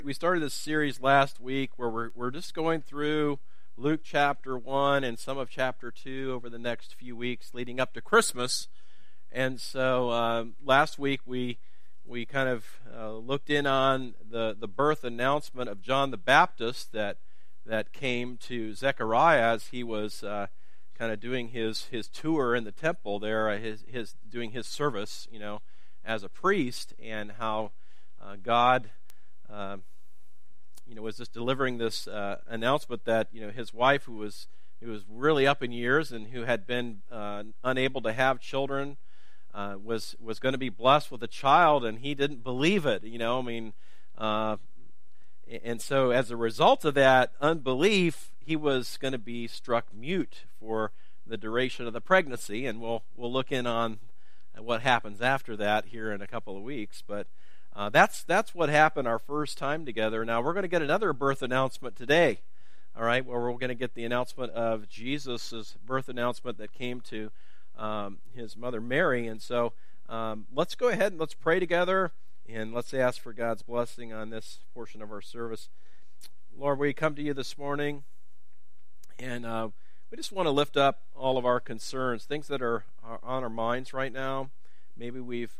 We started this series last week where we're just going through Luke chapter 1 and some of chapter 2 over the next few weeks leading up to Christmas. And so last week we kind of looked in on the birth announcement of John the Baptist that came to Zechariah as he was kind of doing his tour in the temple there, his doing his service, as a priest, and how God was just delivering this announcement that his wife, who was really up in years and who had been unable to have children, was going to be blessed with a child, and he didn't believe it. And so as a result of that unbelief, he was going to be struck mute for the duration of the pregnancy, and we'll look in on what happens after that here in a couple of weeks, but. That's what happened our first time together. Now we're going to get another birth announcement today, all right, where we're going to get the announcement of Jesus' birth announcement that came to his mother Mary. And so let's go ahead and let's pray together, and let's ask for God's blessing on this portion of our service. Lord, we come to you this morning, and we just want to lift up all of our concerns, things that are on our minds right now. Maybe we've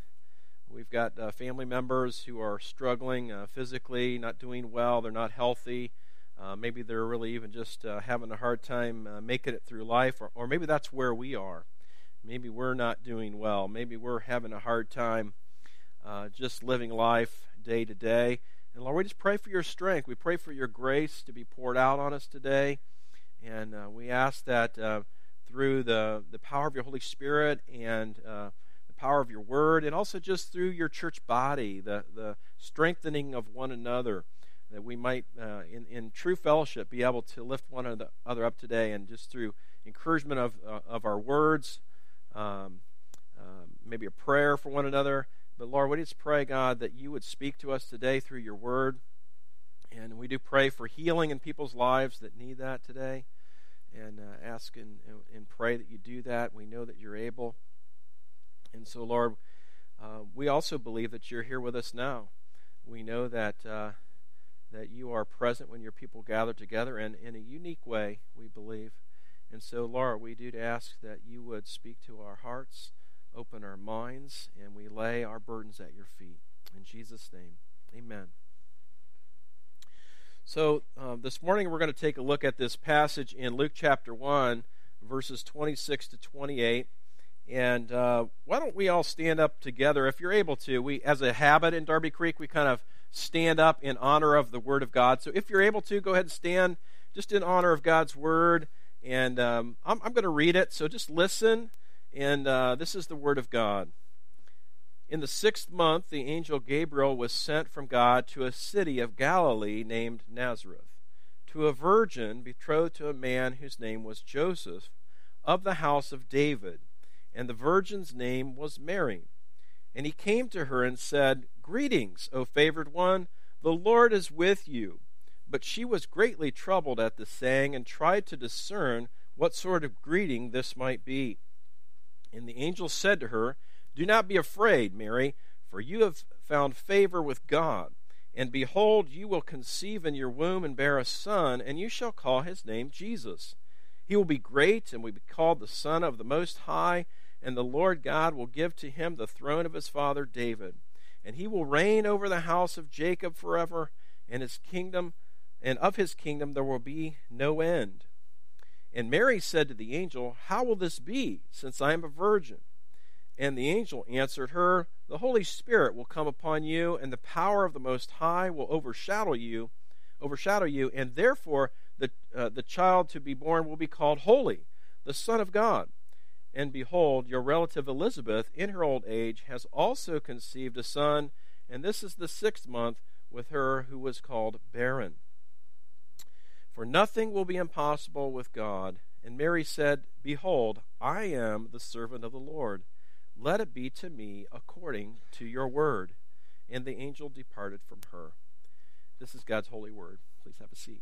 got family members who are struggling physically, not doing well, they're not healthy. Maybe they're really even just having a hard time making it through life, or maybe that's where we are. Maybe we're not doing well. Maybe we're having a hard time just living life day to day. And Lord, we just pray for your strength. We pray for your grace to be poured out on us today. And we ask that through the power of your Holy Spirit and power of your word, and also just through your church body, the strengthening of one another, that we might in true fellowship be able to lift one another up today, and just through encouragement of our words, maybe a prayer for one another. But Lord, we just pray, God, that you would speak to us today through your word, and we do pray for healing in people's lives that need that today, and ask and pray that you do that. We know that you're able. And so, Lord, we also believe that you're here with us now. We know that you are present when your people gather together, and in a unique way, we believe. And so, Lord, we do ask that you would speak to our hearts, open our minds, and we lay our burdens at your feet. In Jesus' name, amen. So this morning we're going to take a look at this passage in Luke chapter 1, verses 26 to 28. And why don't we all stand up together, if you're able to. We, as a habit in Darby Creek, we kind of stand up in honor of the Word of God. So if you're able to, go ahead and stand just in honor of God's Word. And I'm going to read it, so just listen. And this is the Word of God. In the 6th month, the angel Gabriel was sent from God to a city of Galilee named Nazareth, to a virgin betrothed to a man whose name was Joseph, of the house of David. And the virgin's name was Mary. And he came to her and said, "Greetings, O favored one, the Lord is with you." But she was greatly troubled at the saying, and tried to discern what sort of greeting this might be. And the angel said to her, "Do not be afraid, Mary, for you have found favor with God. And behold, you will conceive in your womb and bear a son, and you shall call his name Jesus. He will be great and will be called the Son of the Most High, and the Lord God will give to him the throne of his father David. And he will reign over the house of Jacob forever, and of his kingdom there will be no end." And Mary said to the angel, "How will this be, since I am a virgin?" And the angel answered her, "The Holy Spirit will come upon you, and the power of the Most High will overshadow you, and therefore the child to be born will be called Holy, the Son of God. And behold, your relative Elizabeth, in her old age, has also conceived a son, and this is the 6th month with her who was called barren. For nothing will be impossible with God." And Mary said, "Behold, I am the servant of the Lord. Let it be to me according to your word." And the angel departed from her. This is God's holy word. Please have a seat.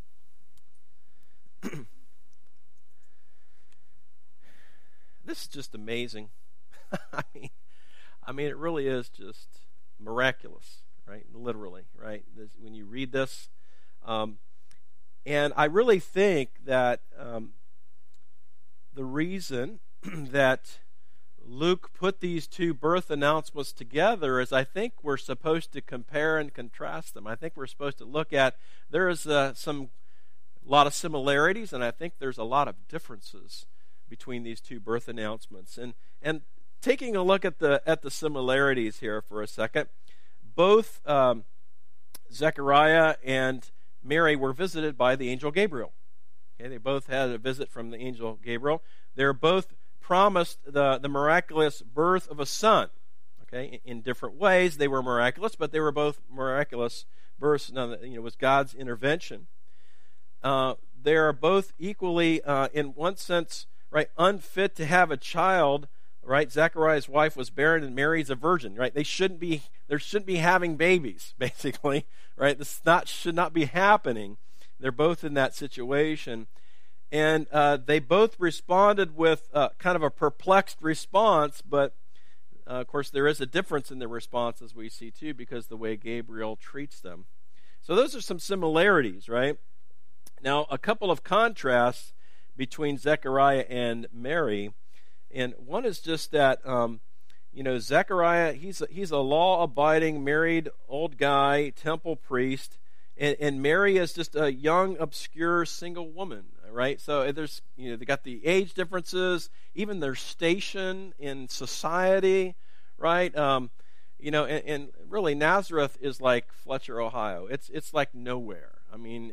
This is just amazing. I mean, it really is just miraculous, right? Literally, right? When you read this. And I really think that the reason that Luke put these two birth announcements together is I think we're supposed to compare and contrast them. I think we're supposed to look at, there is a lot of similarities, and I think there's a lot of differences between these two birth announcements. And taking a look at the similarities here for a second, both Zechariah and Mary were visited by the angel Gabriel. Okay, they both had a visit from the angel Gabriel. They're both promised the miraculous birth of a son. Okay, in different ways they were miraculous, but they were both miraculous births. It was God's intervention. They are both equally, in one sense, right, unfit to have a child. Right, Zechariah's wife was barren and Mary's a virgin. Right, they shouldn't be having babies. Basically, right, this should not be happening. They're both in that situation. And they both responded with kind of a perplexed response, but of course there is a difference in their response, as we see too, because the way Gabriel treats them. So those are some similarities, right? Now, a couple of contrasts between Zechariah and Mary, and one is just that Zechariah, he's a law-abiding, married old guy, temple priest, and Mary is just a young, obscure, single woman. Right, so there's they got the age differences, even their station in society, right? And really Nazareth is like Fletcher, Ohio. It's like nowhere. I mean,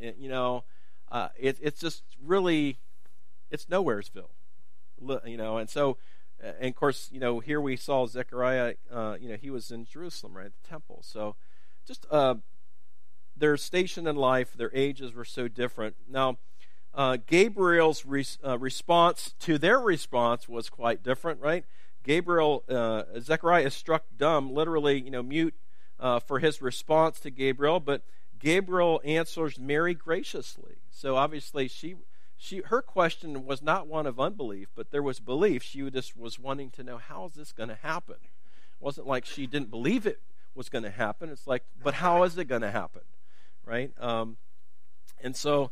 it's just really, it's nowheresville, And so, and of course, here we saw Zechariah. He was in Jerusalem, right, the temple. So, just their station in life, their ages were so different. Now. Gabriel's response to their response was quite different, right? Zechariah is struck dumb, literally, mute for his response to Gabriel, but Gabriel answers Mary graciously. So obviously, her question was not one of unbelief, but there was belief. She just was wanting to know, how is this going to happen? It wasn't like she didn't believe it was going to happen. It's like, but how is it going to happen, right? And so.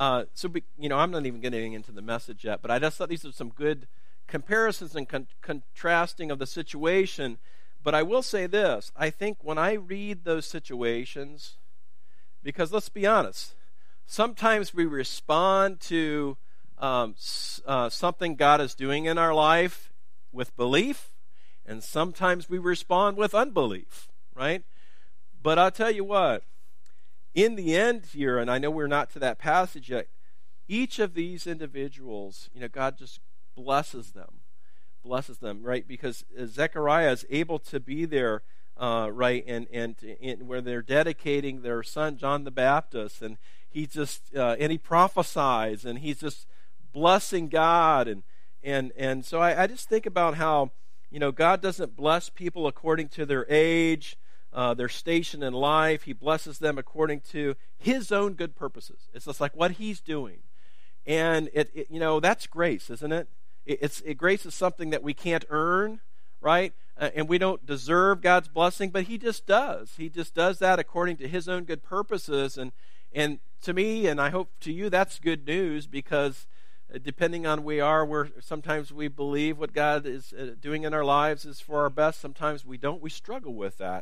I'm not even getting into the message yet, but I just thought these are some good comparisons and contrasting of the situation. But I will say this. I think when I read those situations, because let's be honest, sometimes we respond to something God is doing in our life with belief, and sometimes we respond with unbelief, right? But I'll tell you what. In the end here, and I know we're not to that passage yet, each of these individuals, God just blesses them, right? Because Zechariah is able to be there, right, and where they're dedicating their son John the Baptist, and he prophesies, and he's just blessing God, and so I just think about how God doesn't bless people according to their age. Their station in life. He blesses them according to His own good purposes. It's just like what He's doing, and that's grace, isn't it? Grace is something that we can't earn, right? And we don't deserve God's blessing, but He just does. He just does that according to His own good purposes, and to me, and I hope to you, that's good news, because depending on where sometimes we believe what God is doing in our lives is for our best. Sometimes we don't. We struggle with that.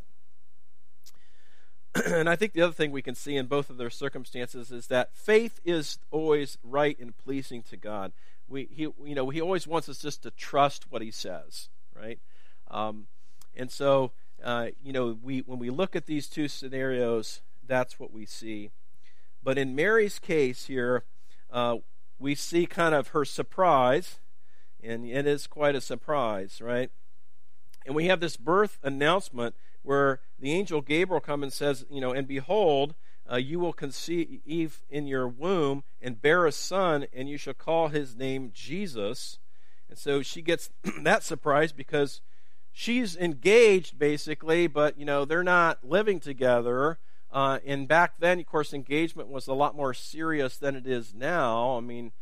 And I think the other thing we can see in both of their circumstances is that faith is always right and pleasing to God. He always wants us just to trust what He says, right? And so, when we look at these two scenarios, that's what we see. But in Mary's case here, we see kind of her surprise, and it is quite a surprise, right? And we have this birth announcement where the angel Gabriel comes and says, and behold, you will conceive in your womb and bear a son, and you shall call his name Jesus. And so she gets that surprise because she's engaged, basically, but, they're not living together. And back then, of course, engagement was a lot more serious than it is now.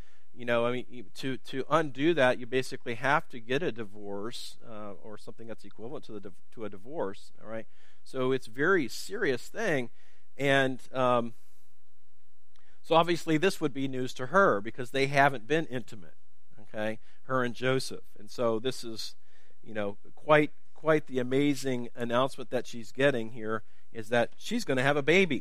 To undo that, you basically have to get a divorce or something that's equivalent to a divorce. All right. So it's a very serious thing. And so obviously this would be news to her because they haven't been intimate, okay, her and Joseph. And so this is, quite the amazing announcement that she's getting here, is that she's going to have a baby.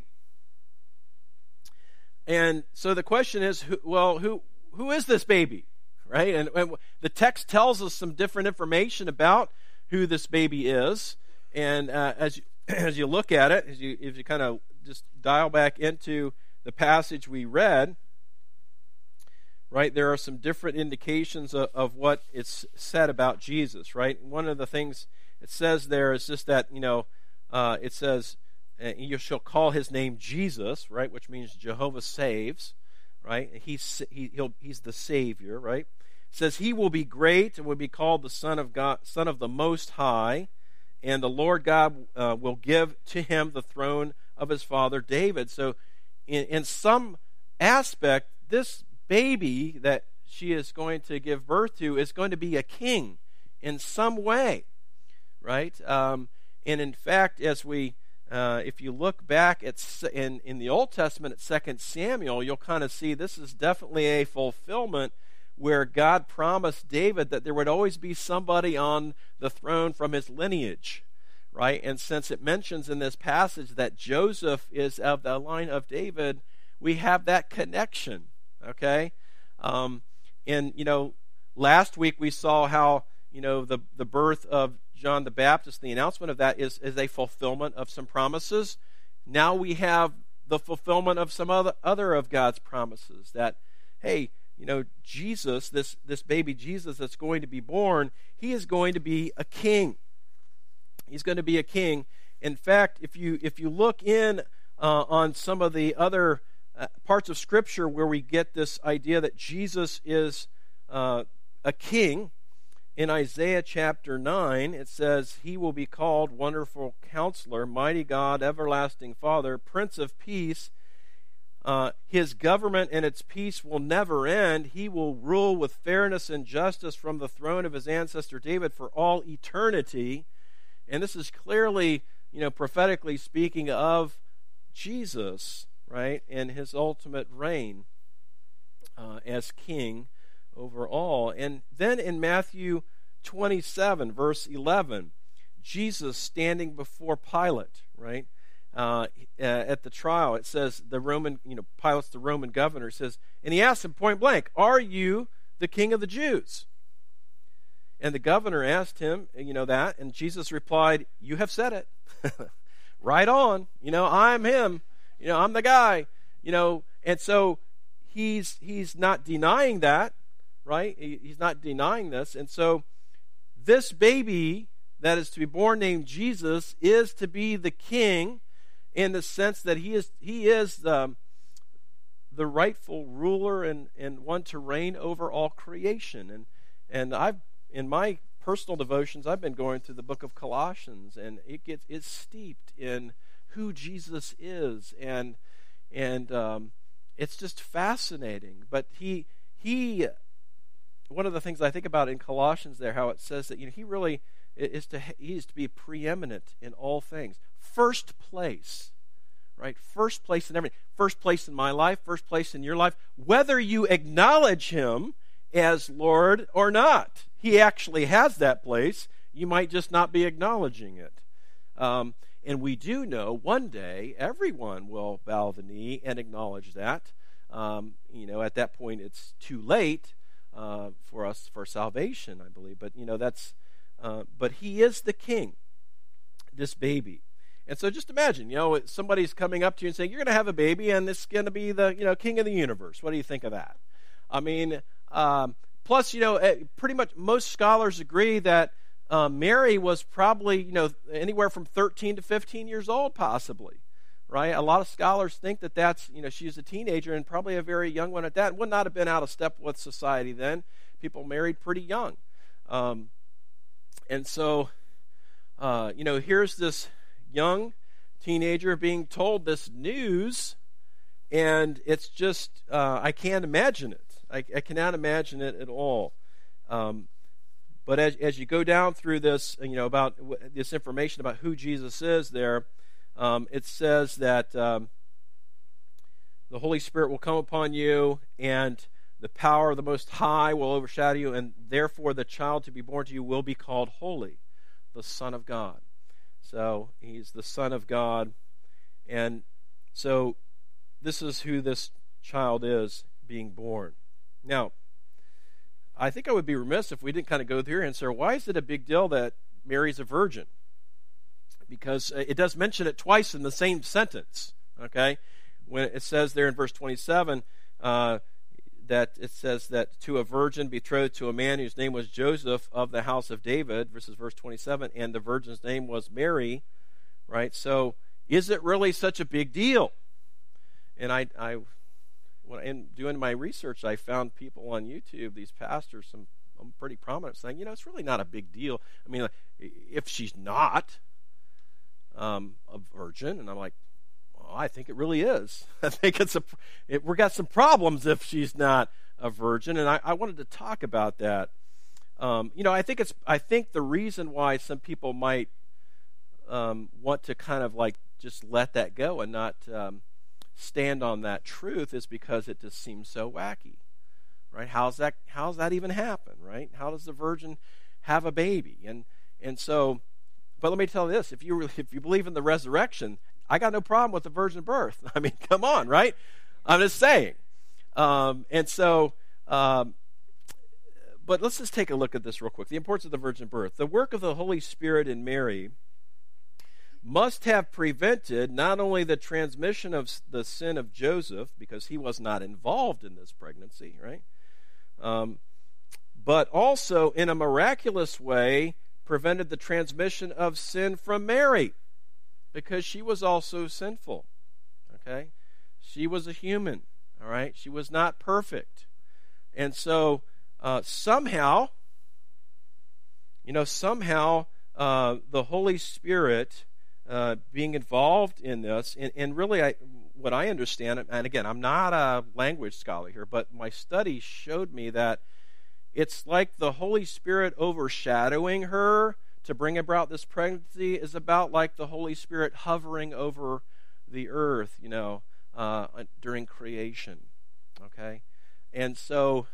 And so the question is, who is this baby, right? And the text tells us some different information about who this baby is. And as you look at it, if you kind of just dial back into the passage we read, right, there are some different indications of what it's said about Jesus, right? One of the things it says there is just that, it says, you shall call his name Jesus, right, which means Jehovah saves, right? He's the Savior, right? It says he will be great and will be called the Son of God, Son of the Most High, and the Lord God will give to him the throne of his father David. So in some aspect, this baby that she is going to give birth to is going to be a king in some way, right? And in fact, as if you look back in the Old Testament at 2 Samuel, you'll kind of see this is definitely a fulfillment where God promised David that there would always be somebody on the throne from his lineage, right? And since it mentions in this passage that Joseph is of the line of David, we have that connection, okay? And, last week we saw how, the birth of John the Baptist, the announcement of that is a fulfillment of some promises. Now we have the fulfillment of some other of God's promises that, hey, Jesus, this baby Jesus that's going to be born, he is going to be a king. He's going to be a king. In fact, if you look in on some of the other parts of Scripture where we get this idea that Jesus is a king, in Isaiah chapter 9, it says, he will be called Wonderful Counselor, Mighty God, Everlasting Father, Prince of Peace. His government and its peace will never end. He will rule with fairness and justice from the throne of his ancestor David for all eternity. And this is clearly, prophetically speaking of Jesus, right, and his ultimate reign as king over all. And then in Matthew 27, verse 11, Jesus standing before Pilate, right, at the trial, it says Pilate's the Roman governor, says, and he asked him point blank, are you the king of the Jews? And the governor asked him, that, and Jesus replied, you have said it. Right on. I'm him. I'm the guy. And so he's not denying that, right? He's not denying this. And so this baby that is to be born named Jesus is to be the king in the sense that he is the rightful ruler and one to reign over all creation. And I've, in my personal devotions, I've been going through the book of Colossians, and it's steeped in who Jesus is, and it's just fascinating. But he one of the things I think about in Colossians there, how it says that he really he is to be preeminent in all things, first place, right? First place in everything, first place in my life, first place in your life, whether you acknowledge him as Lord or not. He actually has that place. You might just not be acknowledging it. And we do know one day everyone will bow the knee and acknowledge that. At that point it's too late for us for salvation, I believe. But but he is the king, this baby. And so just imagine, somebody's coming up to you and saying, you're going to have a baby and this is going to be the king of the universe. What do you think of that? I mean, plus, pretty much most scholars agree that Mary was probably, anywhere from 13 to 15 years old, possibly, right? A lot of scholars think that that's, she was a teenager and probably a very young one at that. It would not have been out of step with society then. People married pretty young. And so, here's this young teenager being told this news, and it's just, I can't imagine it. I cannot imagine it at all. But as you go down through this, about this information about who Jesus is there, it says that the Holy Spirit will come upon you, and the power of the Most High will overshadow you, and therefore the child to be born to you will be called Holy, the Son of God. So he's the Son of God, and so this is who this child is being born. Now, I think I would be remiss if we didn't kind of go through and say, why is it a big deal that Mary's a virgin? Because it does mention it twice in the same sentence, okay? When it says there in verse 27, that it says that to a virgin betrothed to a man whose name was Joseph of the house of David, versus verse 27, and the virgin's name was Mary, right? So is it really such a big deal? And in doing my research, I found people on YouTube, these pastors, some pretty prominent, saying, it's really not a big deal. I mean, if she's not a virgin, and I'm like, well, I think it really is. I think we've got some problems if she's not a virgin, and I wanted to talk about that. I think the reason why some people might want to kind of like just let that go and not stand on that truth is because it just seems so wacky, right? How's that even happen, right? How does the virgin have a baby? And so, but let me tell you this: if you believe in the resurrection, I got no problem with the virgin birth. I mean, come on, right? I'm just saying. But let's just take a look at this real quick. The importance of the virgin birth. The work of the Holy Spirit in Mary must have prevented not only the transmission of the sin of Joseph, because he was not involved in this pregnancy, right? But also, in a miraculous way, prevented the transmission of sin from Mary, because she was also sinful, okay? She was a human, all right? She was not perfect. And so, somehow, the Holy Spirit being involved in this, and really what I understand, and again, I'm not a language scholar here, but my study showed me that it's like the Holy Spirit overshadowing her to bring about this pregnancy is about like the Holy Spirit hovering over the earth, during creation, okay? And so,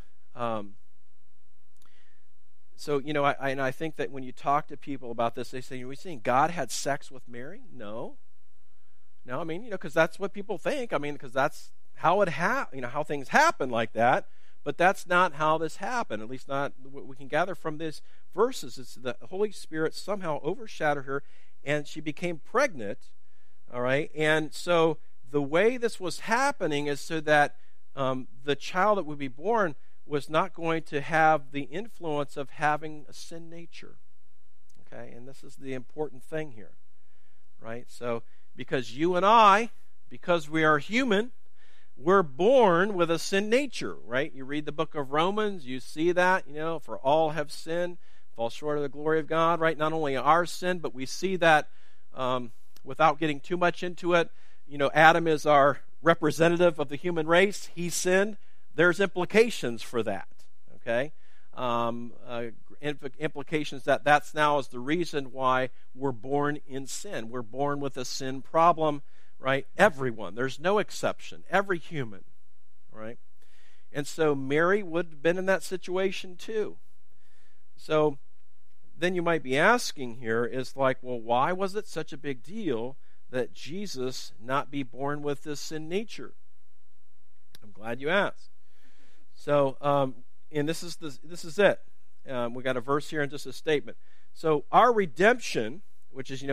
I think that when you talk to people about this, they say, "Are we saying God had sex with Mary?" No, I mean, because that's what people think. I mean, because that's how how things happen like that. But that's not how this happened. At least not what we can gather from these verses. It's the Holy Spirit somehow overshadowed her, and she became pregnant. All right, and so the way this was happening is so that the child that would be born was not going to have the influence of having a sin nature. Okay, and this is the important thing here, right? So, because you and I, because we are human, we're born with a sin nature, right? You read the book of Romans, you see that, for all have sinned, fall short of the glory of God, right? Not only our sin, but we see that without getting too much into it, Adam is our representative of the human race. He sinned. There's implications for that, okay? Implications that's now is the reason why we're born in sin. We're born with a sin problem, right? Everyone. There's no exception. Every human, right? And so Mary would have been in that situation too. So then you might be asking here is like, well, why was it such a big deal that Jesus not be born with this sin nature? I'm glad you asked. So, and this is it. We got a verse here and just a statement. So, our redemption, which is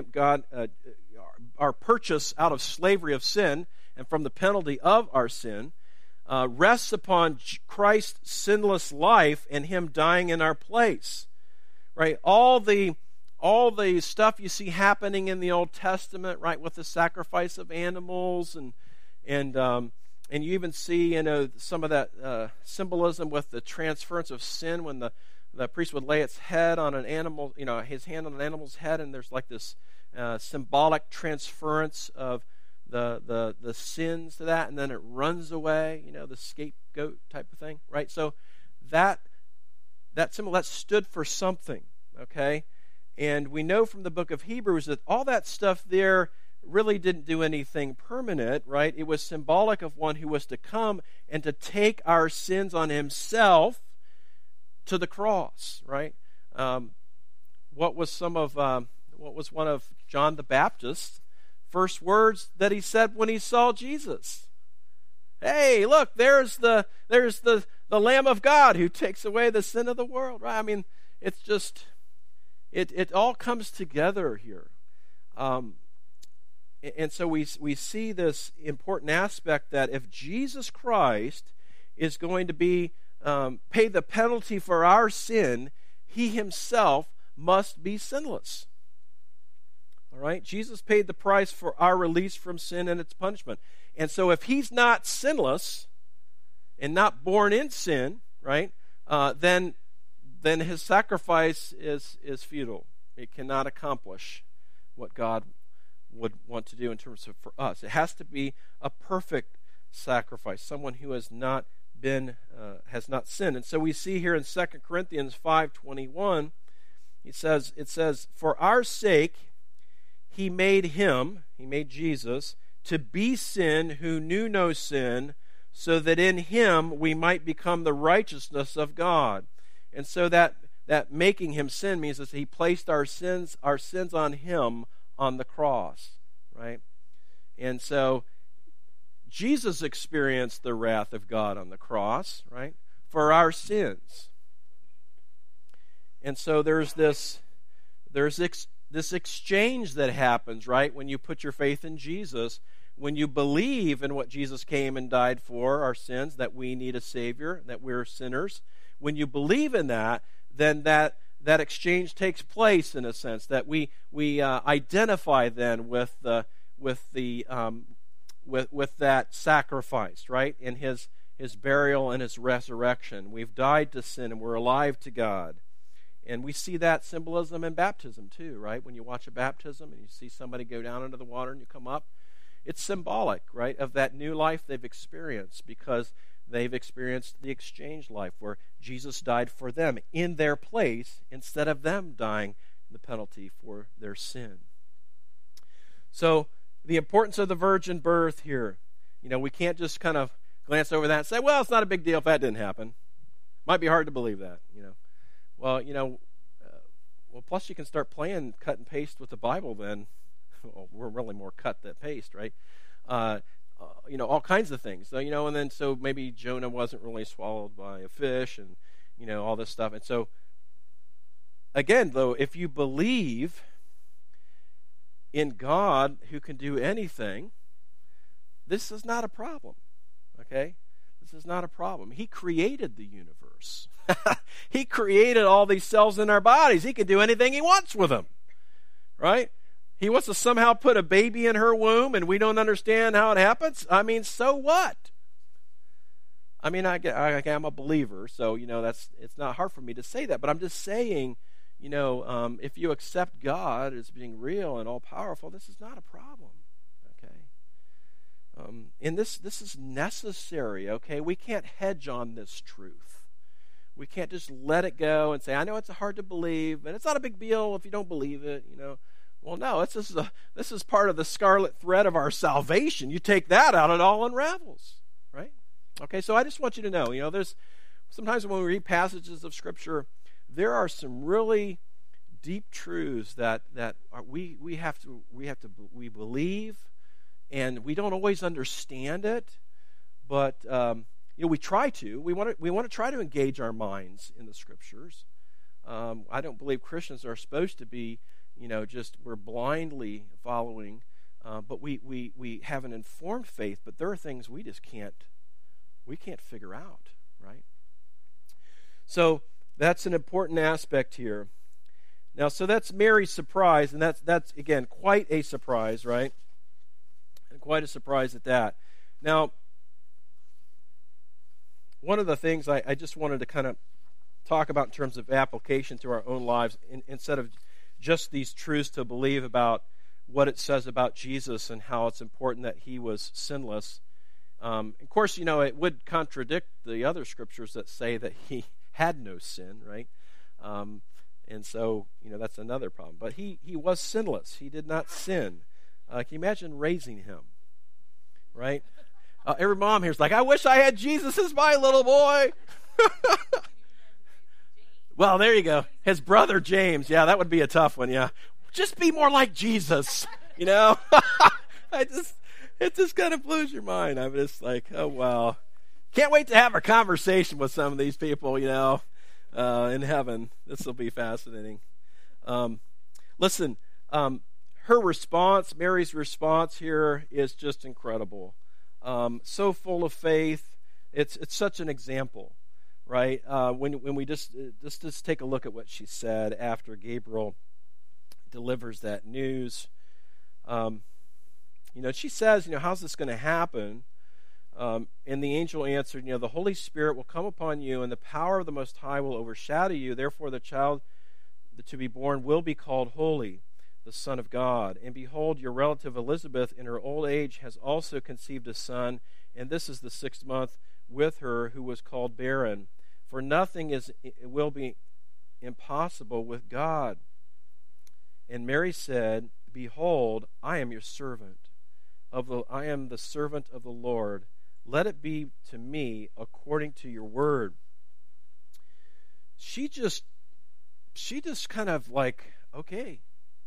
our purchase out of slavery of sin and from the penalty of our sin, rests upon Christ's sinless life and Him dying in our place. Right? All the stuff you see happening in the Old Testament, right, with the sacrifice of animals and you even see, some of that symbolism with the transference of sin when the priest would lay its head on an animal, his hand on an animal's head, and there's like this symbolic transference of the sins to that, and then it runs away, the scapegoat type of thing, right? So that that symbol, that stood for something, okay? And we know from the book of Hebrews that all that stuff there really didn't do anything permanent, right? It was symbolic of one who was to come and to take our sins on himself to the cross, right? What was one of John the Baptist's first words that he said when he saw Jesus? Hey, look, there's the Lamb of God who takes away the sin of the world, right? I mean, it's just it all comes together here. And so we see this important aspect that if Jesus Christ is going to be pay the penalty for our sin, he himself must be sinless. All right? Jesus paid the price for our release from sin and its punishment. And so if he's not sinless and not born in sin, right, then his sacrifice is futile. It cannot accomplish what God would want to do in terms of for us. It has to be a perfect sacrifice, someone who has not sinned. And so we see here in 2 Corinthians 5:21, it says, for our sake he made Jesus, to be sin who knew no sin, so that in him we might become the righteousness of God. And so that making him sin means that he placed our sins on him on the cross, right? And so Jesus experienced the wrath of God on the cross, right, for our sins. And so there's this exchange that happens, right, when you put your faith in Jesus, when you believe in what Jesus came and died for, our sins, that we need a Savior, that we're sinners. When you believe in that, then that exchange takes place in a sense, that we identify then with that sacrifice, right, in his burial and his resurrection. We've died to sin and we're alive to God. And we see that symbolism in baptism too, right? When you watch a baptism and you see somebody go down into the water and you come up, it's symbolic, right, of that new life they've experienced, because they've experienced the exchange life where Jesus died for them in their place instead of them dying the penalty for their sin. So the importance of the virgin birth here, we can't just kind of glance over that and say, well, it's not a big deal if that didn't happen. Might be hard to believe that, Well, plus you can start playing cut and paste with the Bible then. Well, we're really more cut than paste, right? All kinds of things. So, and then so maybe Jonah wasn't really swallowed by a fish and, all this stuff. And so, again, though, if you believe in God who can do anything, this is not a problem, okay? This is not a problem. He created the universe. He created all these cells in our bodies. He can do anything he wants with them, right? He wants to somehow put a baby in her womb and we don't understand how it happens. I mean, so what? I mean, I'm a believer, so, it's not hard for me to say that. But I'm just saying, if you accept God as being real and all-powerful, this is not a problem, okay? And this is necessary, okay? We can't hedge on this truth. We can't just let it go and say, I know it's hard to believe, and it's not a big deal if you don't believe it, Well, no, this is part of the scarlet thread of our salvation. You take that out, it all unravels, right? Okay, so I just want you to know, there's sometimes when we read passages of Scripture, there are some really deep truths that we believe, and we don't always understand it, but we try to. We want to try to engage our minds in the Scriptures. I don't believe Christians are supposed to be, we're blindly following, but we have an informed faith, but there are things we just can't figure out, right? So that's an important aspect here. Now, so that's Mary's surprise, and that's again quite a surprise, right? And quite a surprise at that. Now, one of the things I just wanted to kind of talk about in terms of application to our own lives, instead of just these truths to believe about what it says about Jesus and how it's important that he was sinless. Of course, it would contradict the other scriptures that say that he had no sin, right? And so, that's another problem. But he was sinless. He did not sin. Can you imagine raising him, right? Every mom here is like, I wish I had Jesus as my little boy. Well, there you go. His brother James. Yeah, that would be a tough one, yeah. Just be more like Jesus, It just kind of blows your mind. I'm just like, oh, wow. Can't wait to have a conversation with some of these people, in heaven. This will be fascinating. Listen, her response, Mary's response here is just incredible. So full of faith. It's such an example, right? When we just take a look at what she said after Gabriel delivers that news. She says, how's this going to happen? And the angel answered, the Holy Spirit will come upon you, and the power of the Most High will overshadow you. Therefore, the child to be born will be called Holy, the Son of God. And behold, your relative Elizabeth, in her old age, has also conceived a son, and this is the 6th month with her, who was called barren. For nothing will be impossible with God. And Mary said, Behold, I am your servant. I am the servant of the Lord. Let it be to me according to your word. She just kind of like, okay.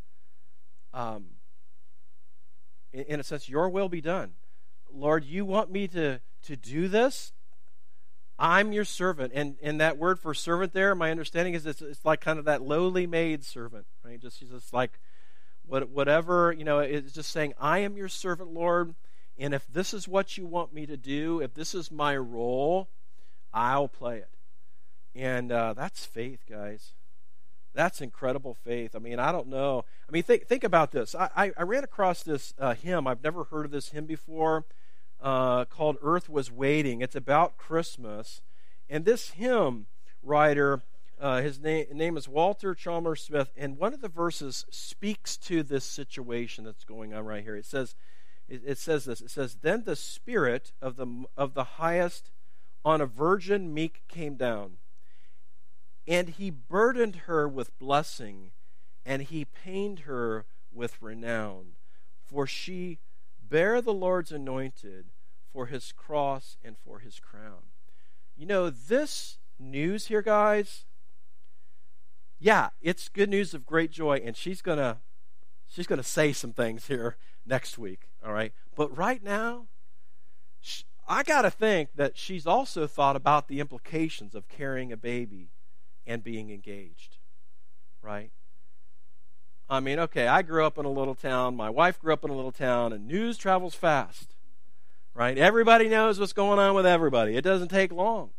In a sense, your will be done. Lord, you want me to do this? I'm your servant. And that word for servant there, my understanding is it's like kind of that lowly maid servant, right? She's just like, whatever, it's just saying, I am your servant, Lord, and if this is what you want me to do, if this is my role, I'll play it. And that's faith, guys. That's incredible faith. I mean, I don't know. I mean, think about this. I ran across this hymn. I've never heard of this hymn before, called Earth Was Waiting. It's about Christmas. And this hymn writer, his name is Walter Chalmers Smith, and one of the verses speaks to this situation that's going on right here. It says this. It says, Then the Spirit of the Highest on a virgin meek came down, and he burdened her with blessing, and he pained her with renown. For she bare the Lord's anointed, for his cross and for his crown. This news here, guys, yeah, it's good news of great joy, and she's gonna say some things here next week, all right? But right now, I got to think that she's also thought about the implications of carrying a baby and being engaged, right? I mean, okay, I grew up in a little town, my wife grew up in a little town, and news travels fast, right? Everybody knows what's going on with everybody. It doesn't take long.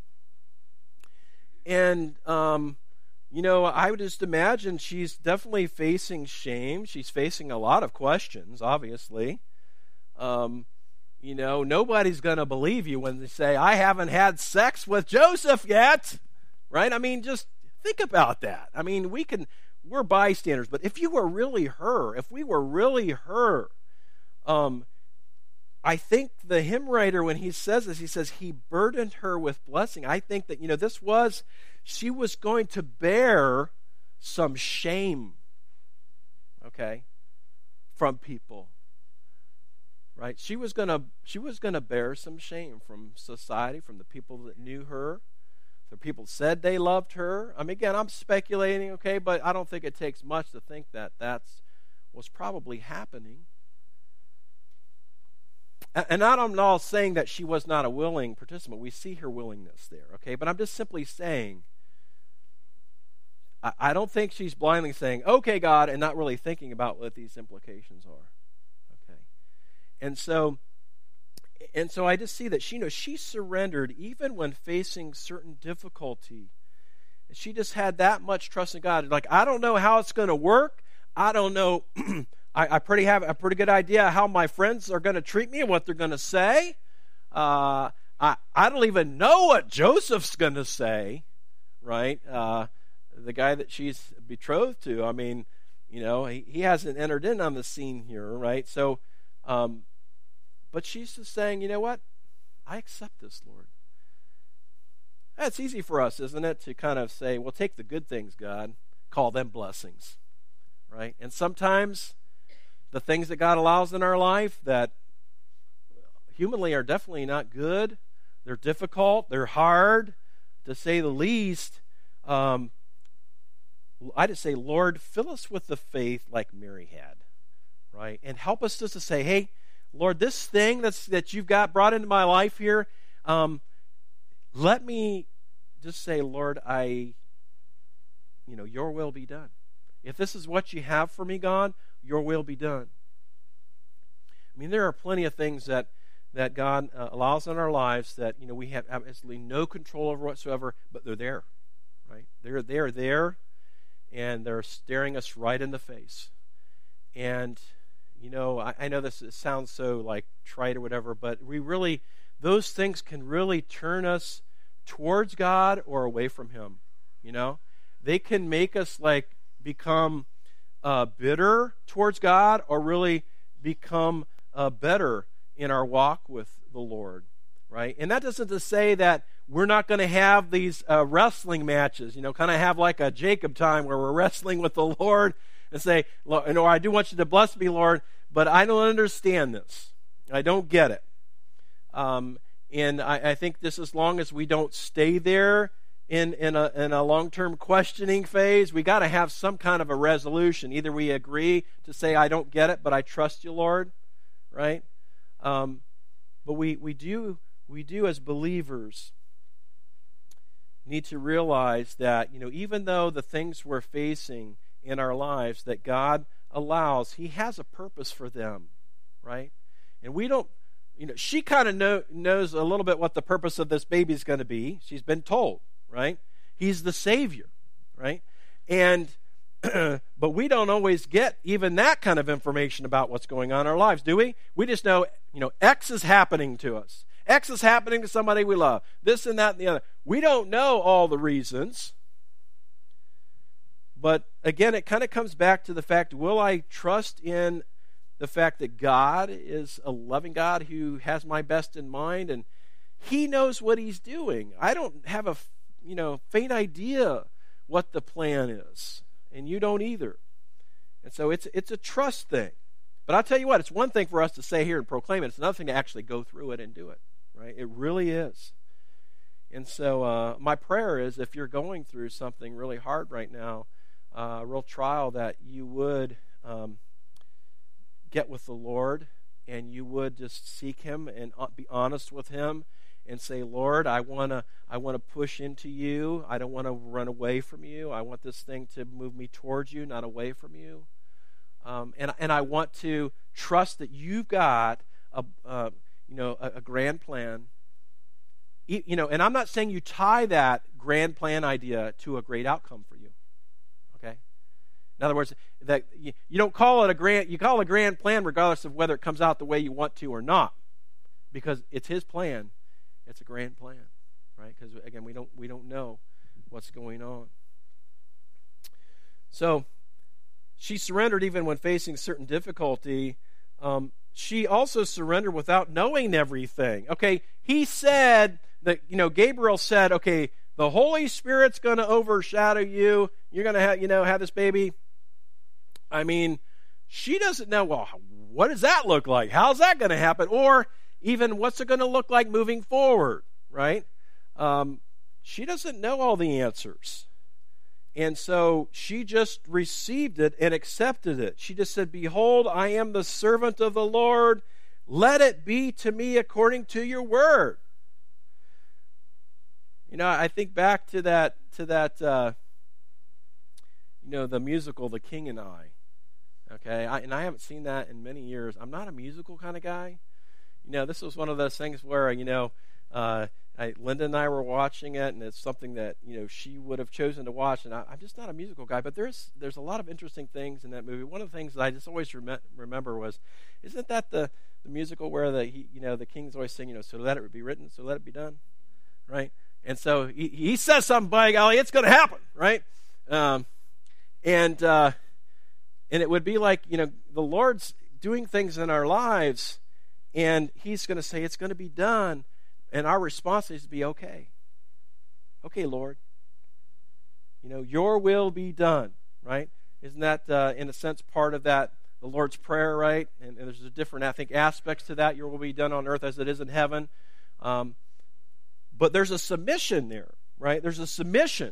And, I would just imagine she's definitely facing shame. She's facing a lot of questions, obviously. Nobody's going to believe you when they say, I haven't had sex with Joseph yet, right? I mean, just think about that. I mean, we're bystanders, but if you were really her, I think the hymn writer, when he says this, he says he burdened her with blessing. I think that, she was going to bear some shame, okay, from people, right? She was gonna bear some shame from society, from the people that knew her, the people said they loved her. I mean, again, I'm speculating, okay, but I don't think it takes much to think that that's what's probably happening. And I'm not saying that she was not a willing participant. We see her willingness there, okay? But I'm just simply saying, I don't think she's blindly saying, okay, God, and not really thinking about what these implications are, okay? And so I just see that she surrendered even when facing certain difficulty. She just had that much trust in God. Like, I don't know how it's going to work. I don't know. I have a pretty good idea how my friends are going to treat me and what they're going to say. I don't even know what Joseph's going to say, right? The guy that she's betrothed to. I mean, he hasn't entered in on the scene here, right? So, but she's just saying, you know what? I accept this, Lord. That's easy for us, isn't it, to kind of say, well, take the good things, God, call them blessings, right? And sometimes the things that God allows in our life that humanly are definitely not good, they're difficult, they're hard, to say the least. I just say, Lord, fill us with the faith like Mary had, right? And help us just to say, hey, Lord, this thing that you've got brought into my life here, let me just say, Lord, your will be done. If this is what you have for me, God, your will be done. I mean, there are plenty of things that God allows in our lives that, we have absolutely no control over whatsoever, but they're there, right? They're there, and they're staring us right in the face. And, I know this sounds so like trite or whatever, but those things can really turn us towards God or away from Him. They can make us become bitter towards God, or really become better in our walk with the Lord, right? And that doesn't to say that we're not going to have these wrestling matches, kind of have like a Jacob time where we're wrestling with the Lord and say, I do want you to bless me, Lord, but I don't understand this. I don't get it. And I think this, as long as we don't stay there in a long-term questioning phase, we got to have some kind of a resolution. Either we agree to say, I don't get it, but I trust you, Lord, right? But we do as believers need to realize that, even though the things we're facing in our lives that God allows, He has a purpose for them, right? And we don't, she kind of knows a little bit what the purpose of this baby is going to be. She's been told, right? He's the Savior, right? And but we don't always get even that kind of information about what's going on in our lives, do we? We just know, X is happening to us. X is happening to somebody we love. This and that and the other. We don't know all the reasons. But again, it kind of comes back to the fact, will I trust in the fact that God is a loving God who has my best in mind, and He knows what He's doing. I don't have a faint idea what the plan is, and you don't either. And so it's a trust thing. But I'll tell you what, it's one thing for us to say here and proclaim it. It's another thing to actually go through it and do it, right? It really is. And so my prayer is, if you're going through something really hard right now, a real trial, that you would get with the Lord, and you would just seek Him and be honest with Him and say, Lord, I want to push into you. I don't want to run away from you. I want this thing to move me towards you, not away from you. And I want to trust that you've got a grand plan. And I'm not saying you tie that grand plan idea to a great outcome for you. Okay? In other words, that you don't call it you call it a grand plan regardless of whether it comes out the way you want to or not, because it's His plan. It's a grand plan, right? Because again, we don't know what's going on. So she surrendered even when facing certain difficulty. She also surrendered without knowing everything. Okay, he said that, Gabriel said, okay, the Holy Spirit's going to overshadow you. You're going to have this baby. I mean, she doesn't know, well, what does that look like? How's that going to happen? Or even what's it going to look like moving forward, right? She doesn't know all the answers. And so she just received it and accepted it. She just said, behold, I am the servant of the Lord. Let it be to me according to your word. I think back to that the musical, The King and I. Okay, I haven't seen that in many years. I'm not a musical kind of guy. This was one of those things where, Linda and I were watching it, and it's something that, she would have chosen to watch, and I'm just not a musical guy, but there's a lot of interesting things in that movie. One of the things that I just always remember was, isn't that the musical where the king's always saying, so let it be written, so let it be done, right? And so he says something, by golly, it's going to happen, right? And it would be like, the Lord's doing things in our lives, and He's going to say it's going to be done, and our response is to be okay. Okay, Lord, your will be done, right? Isn't that, in a sense, part of that, the Lord's Prayer, right? And there's a different, I think, aspects to that. Your will be done on earth as it is in heaven. But there's a submission there, right? There's a submission.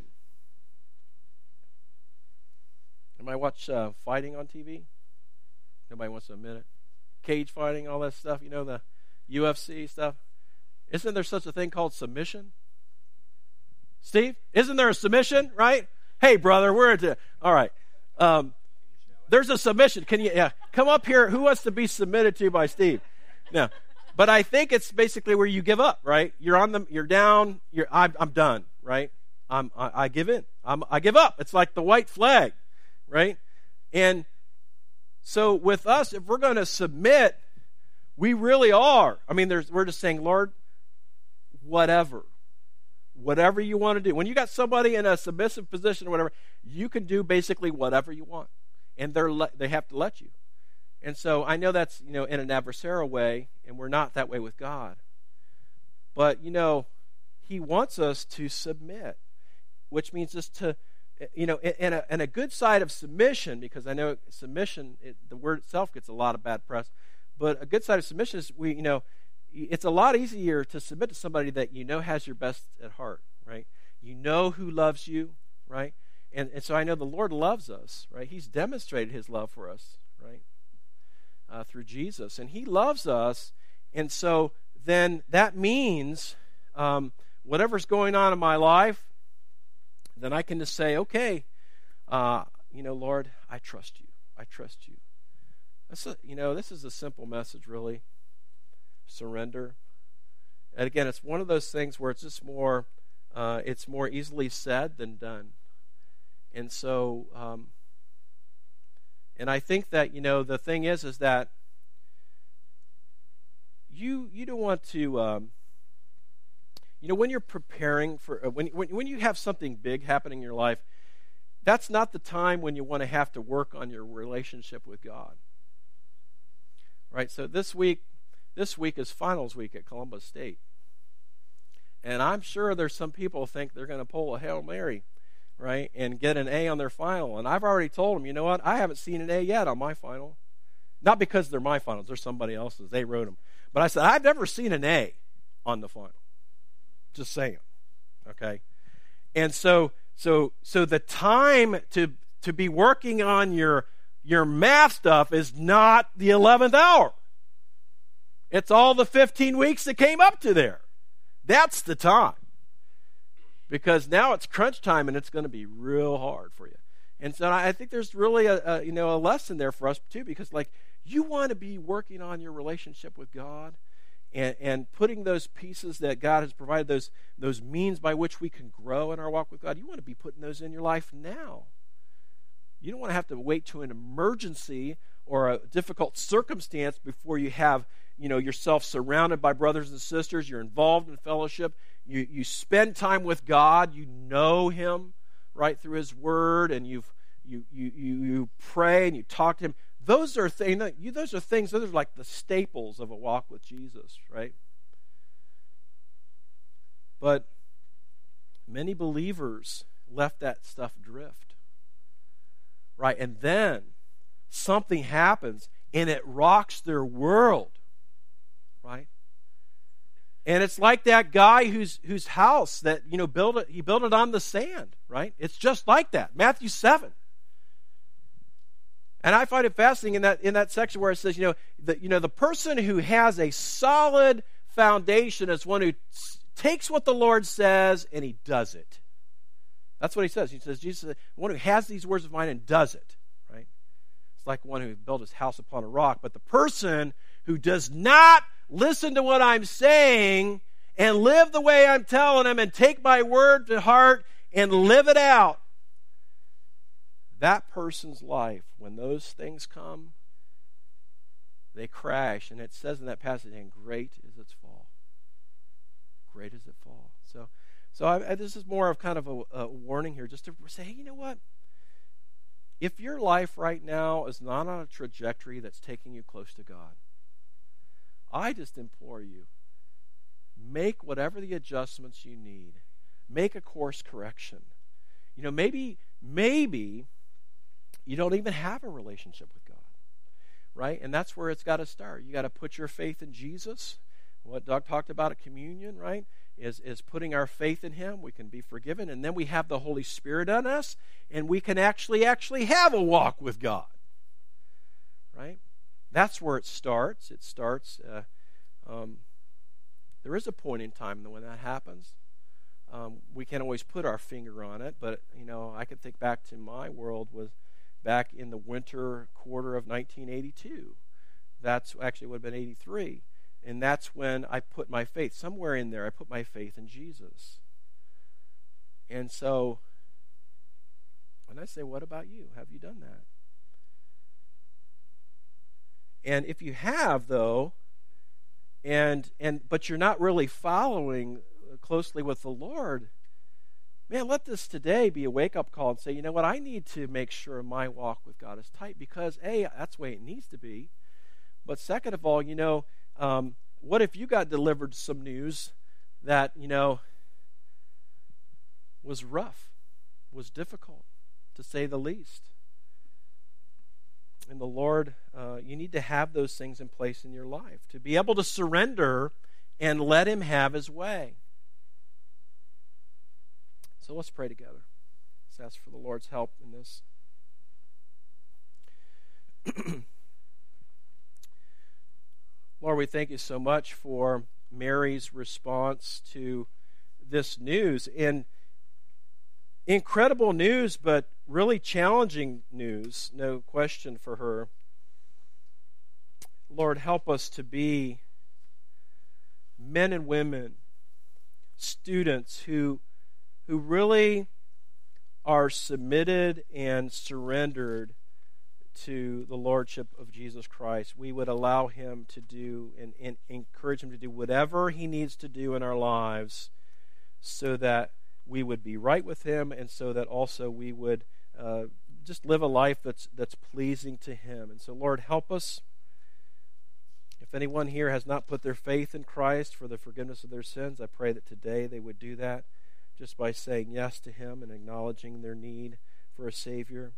Anybody watch fighting on TV? Nobody wants to admit it. Cage fighting, all that stuff, the UFC stuff. Isn't there such a thing called submission? Steve, isn't there a submission, right? Hey, brother, we're into, all right. There's a submission. Can you come up here? Who wants to be submitted to by Steve? No. But I think it's basically where you give up, right? You're down, I'm done, right? I give in. I give up. It's like the white flag, right? And so with us, if we're going to submit, we really are. I mean, we're just saying, Lord, whatever you want to do. When you got somebody in a submissive position or whatever, you can do basically whatever you want, and they have to let you. And so I know that's in an adversarial way, and we're not that way with God. But He wants us to submit, which means just to and a good side of submission, because I know submission, the word itself gets a lot of bad press, but a good side of submission is it's a lot easier to submit to somebody that has your best at heart, right? Who loves you, right? And so I know the Lord loves us, right? He's demonstrated His love for us, right? Through Jesus. And He loves us, and so then that means whatever's going on in my life, then I can just say, okay, Lord, I trust you. I trust you. This is a simple message, really. Surrender. And again, it's one of those things where it's just more, it's more easily said than done. And so, and I think that, the thing is that you don't want to, when you're preparing for, when you have something big happening in your life, that's not the time when you want to have to work on your relationship with God. Right? So this week is finals week at Columbus State. And I'm sure there's some people who think they're going to pull a Hail Mary, right, and get an A on their final. And I've already told them, you know what, I haven't seen an A yet on my final. Not because they're my finals, they're somebody else's. They wrote them. But I said, I've never seen an A on the final. Just saying. Okay? And so the time to be working on your math stuff is not the 11th hour. It's all the 15 weeks that came up to there. That's the time. Because now it's crunch time and it's going to be real hard for you. And so I think there's really a lesson there for us too, because you want to be working on your relationship with God and putting those pieces that God has provided, those means by which we can grow in our walk with God. You want to be putting those in your life now. You don't want to have to wait to an emergency or a difficult circumstance before you have yourself surrounded by brothers and sisters. You're involved in fellowship. You spend time with God. You know Him right through His Word, and you pray and you talk to Him. Those are things. Those are like the staples of a walk with Jesus, right? But many believers left that stuff drift, right? And then something happens, and it rocks their world, right? And it's like that guy whose house that he built it on the sand, right? It's just like that. Matthew 7. And I find it fascinating in that section where it says, the person who has a solid foundation is one who takes what the Lord says and he does it. That's what he says. He says, Jesus, the one who has these words of mine and does it, right? It's like one who built his house upon a rock. But the person who does not listen to what I'm saying and live the way I'm telling him and take my word to heart and live it out, that person's life, when those things come, they crash. And it says in that passage, and great is its fall. Great is its fall. So this is more of kind of a warning here, just to say, hey, you know what? If your life right now is not on a trajectory that's taking you close to God, I just implore you, make whatever the adjustments you need. make a course correction. Maybe you don't even have a relationship with God, right? And that's where it's got to start. You got to put your faith in Jesus. What Doug talked about at communion, right, is putting our faith in Him. We can be forgiven, and then we have the Holy Spirit on us, and we can actually have a walk with God, right? That's where it starts. It starts. There is a point in time when that happens. We can't always put our finger on it, but I can think back to my world was back in the winter quarter of 1982. That's actually would have been 83. And that's when I put my faith, somewhere in there, I put my faith in Jesus. And so, when I say, what about you? Have you done that? And if you have, though, but you're not really following closely with the Lord, man, let this today be a wake-up call and say, you know what, I need to make sure my walk with God is tight because, A, that's the way it needs to be. But second of all, what if you got delivered some news that, was rough, was difficult, to say the least? And the Lord, you need to have those things in place in your life to be able to surrender and let Him have His way. So let's pray together. Let's ask for the Lord's help in this. Lord, we thank you so much for Mary's response to this news. And incredible news, but really challenging news, no question for her. Lord, help us to be men and women, students who really are submitted and surrendered to the Lordship of Jesus Christ. We would allow Him to do and encourage Him to do whatever He needs to do in our lives so that we would be right with Him and so that also we would just live a life that's pleasing to Him. And so, Lord, help us. If anyone here has not put their faith in Christ for the forgiveness of their sins, I pray that today they would do that just by saying yes to Him and acknowledging their need for a Savior.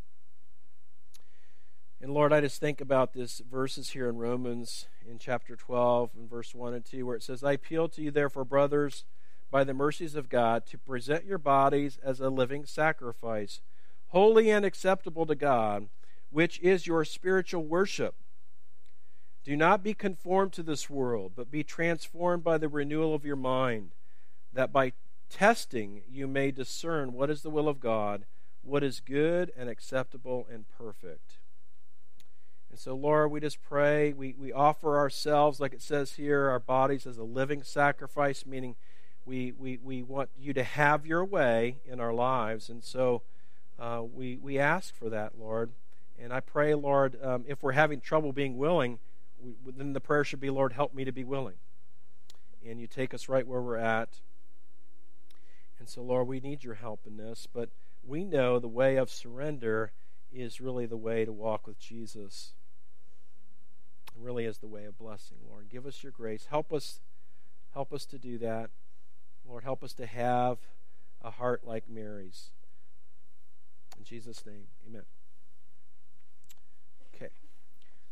And Lord, I just think about these verses here in Romans in chapter 12 and verse 1 and 2 where it says, I appeal to you therefore, brothers, by the mercies of God, to present your bodies as a living sacrifice, holy and acceptable to God, which is your spiritual worship. Do not be conformed to this world, but be transformed by the renewal of your mind, that by testing you may discern what is the will of God, what is good and acceptable and perfect. And so, Lord, we just pray, we offer ourselves, like it says here, our bodies as a living sacrifice, meaning we want you to have your way in our lives. And so we ask for that, Lord. And I pray, Lord, if we're having trouble being willing, then the prayer should be, Lord, help me to be willing. And you take us right where we're at. And so, Lord, we need your help in this, but we know the way of surrender is really the way to walk with Jesus. It really is the way of blessing, Lord. Give us your grace. Help us to do that. Lord, help us to have a heart like Mary's. In Jesus' name, amen.